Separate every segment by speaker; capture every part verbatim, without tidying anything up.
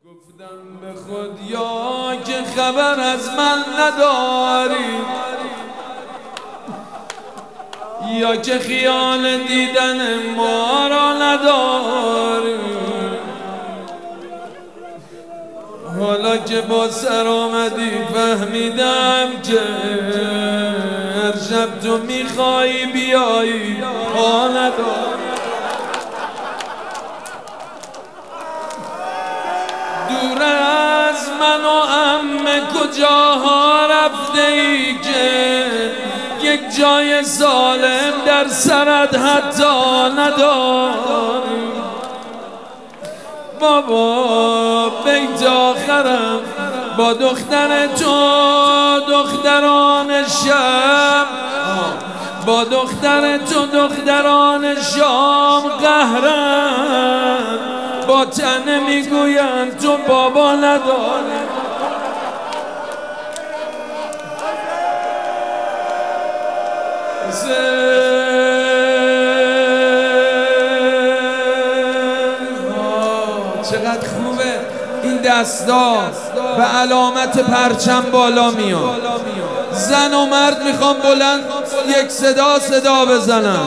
Speaker 1: گفتم به خود یا که خبر از من نداری، یا که خیال دیدن ما را نداری. حالا که با سر آمدی فهمیدم که هر شب تو میخوایی بیایی پا نداری. دور از من و عمه کجاها رفته ای که یک جای سالم در سرت حتی نداری. بابا بیت آخرم با دختر تو دختران شب، با دختر تو دختران شام قهرن، با تنه میگویند تو بابا نداری. چقدر خوبه این دستا به علامت پرچم بالا میاد. زن و مرد میخوام بلند یک صدا صدا بزنن.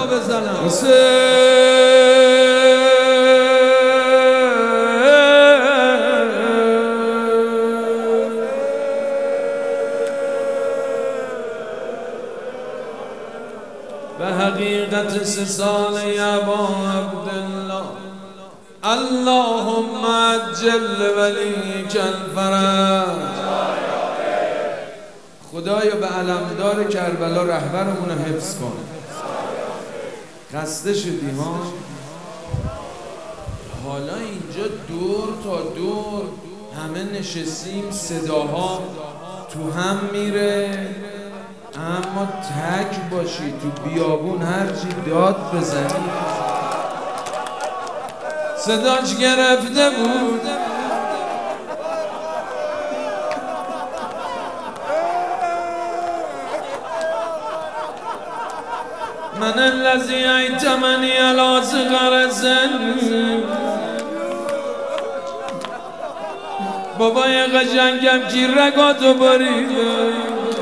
Speaker 1: به حقیقت سه سال ابا عبدالله، اللهم عجل ولیک الفرج. خدایا به علمدار کربلا رهبرمون رو حفظ کن. خسته شدی ها؟ حالا اینجا دور تا دور همه نشستیم، صداها تو هم میره، اما تک باشی تو بیابون هرچی داد بزنی صداش گرفته بود. من الذی ایتمنی علی صغر سن. بابای قشنگم کی رگاتو بریده،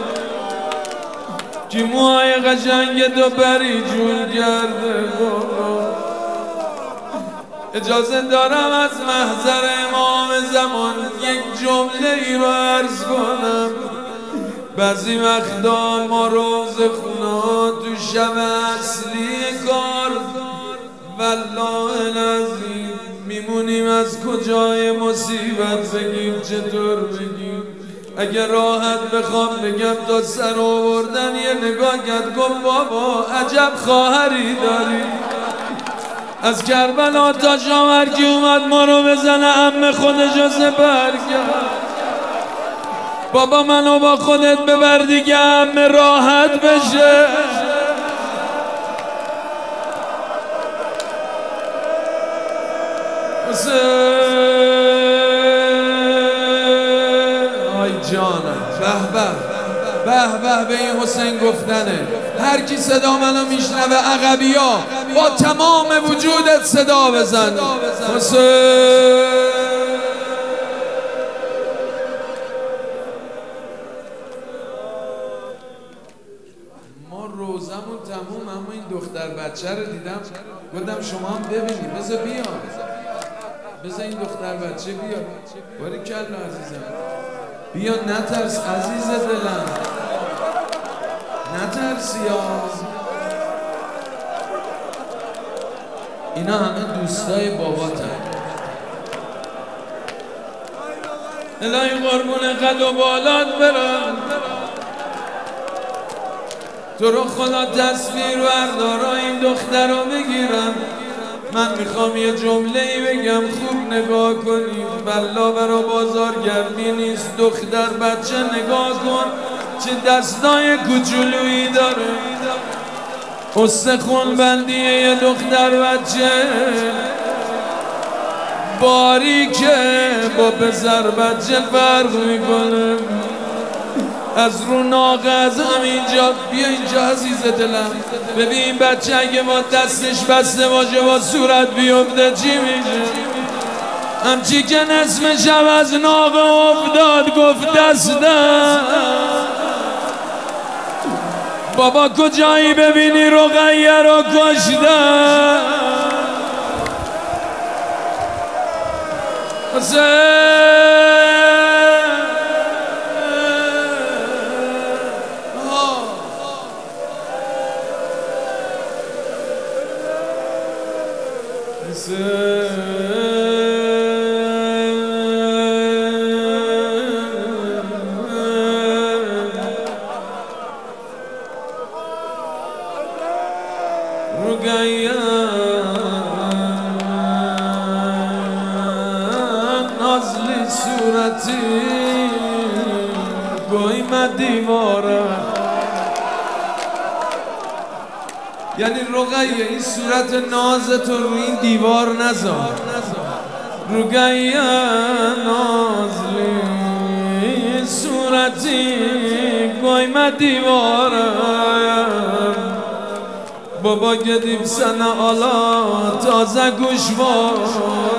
Speaker 1: کی موهای قشنگ تو بری جون کرده. اجازه دارم از محضر امام زمان یک جمله ای رو عرض کنم. بعضی وقتا ما روز خونا تو شب اصلی کار والله العظیم میمونیم از کجای مصیبت بگیم چطور بگیم. اگر راحت بخوام بگم تا سر آوردن یه نگاه کرد گفت بابا عجب خواهری داری. از کربلا تا شام هرکی اومد ما رو بزنه عمه خودشو سپر کرد. بابا منو با خودت ببر دیگه عمه راحت بشه. آی جانم، به به به به به این حسین گفتنه. هر کی صدا منو میشنوه عقبیا با تمام وجودت صدا بزن حسین. ما روزمون تموم، اما این دختر بچه رو دیدم گفتم شما هم ببینی، بذار بیا بذار این دختر بچه بیا. باریکلا عزیزم، بیا نترس عزیز دلم، نترسی ها. اینا همه دوستای باباتن. الهی قربون قد و بالات برم، تو رو خدا تصویر بردارا این دختر رو بگیرم. من میخوام یه جمله ای بگم خوب نگاه کنید. بلا برا بازارگردی نیست، دختر بچه نگاه کن چه دستای کوچولویی داره. استخون بندیه یه دختر بچه باریکه با پسر بچه فرق میکنه. از رو ناقه از همینجا بیا اینجا عزیز دلم. ببین بچه اگه با دستش بسته باشه با صورت بیفته چی میشه؟ همچی که نسم شب از ناقه افتاد گفت دستم بابا کجایی ببینی رقیه رو کشتم رقیه نازلی صورتی گویم دیواره یعنی رقیه این صورت ناز تو روی این دیوار نذار رقیه نازلی صورتی گویم دیواره بابا گدیم سنه آلا تازه گوشوار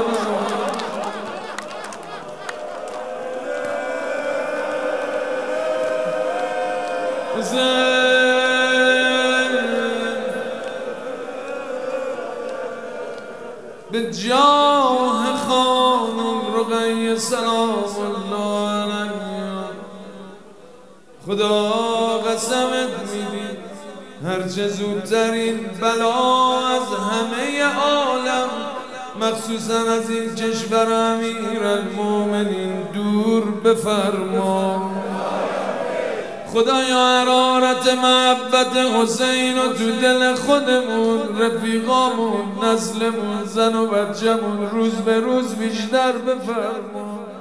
Speaker 1: به جاه خانم رقیه سلام الله علیها خدا قسمت میدی هرچه زودتر این بلا از همه عالم مخصوصا از این کشور امیرالمومنین دور بفرما خدایا حرارت محبت حسین و تو دل خودمون رفیقامون نسلمون زن و بچه‌مون روز به روز بیشتر بفرما